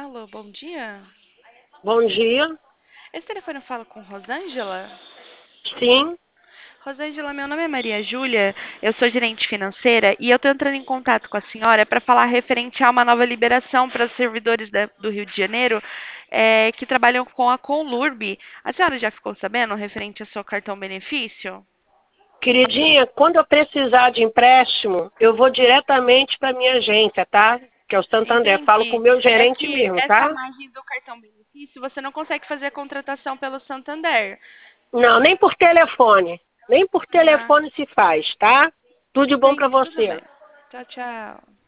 Alô, bom dia. Bom dia. Esse telefone eu falo com Rosângela? Sim. Rosângela, meu nome é Maria Júlia, eu sou gerente financeira e eu estou entrando em contato com a senhora para falar referente a uma nova liberação para os servidores do Rio de Janeiro que trabalham com a Conlurb. A senhora já ficou sabendo referente ao seu cartão benefício? Queridinha, quando eu precisar de empréstimo, eu vou diretamente para minha agência, tá? Que é o Santander. Falo com o Entendi. meu É gerente que mesmo, essa tá? margem do cartão benefício você não consegue fazer a contratação pelo Santander. Não, nem por telefone. Nem por Ah, telefone se faz, tá? Tudo de bom para entendi, tudo você. bem. Tchau, tchau.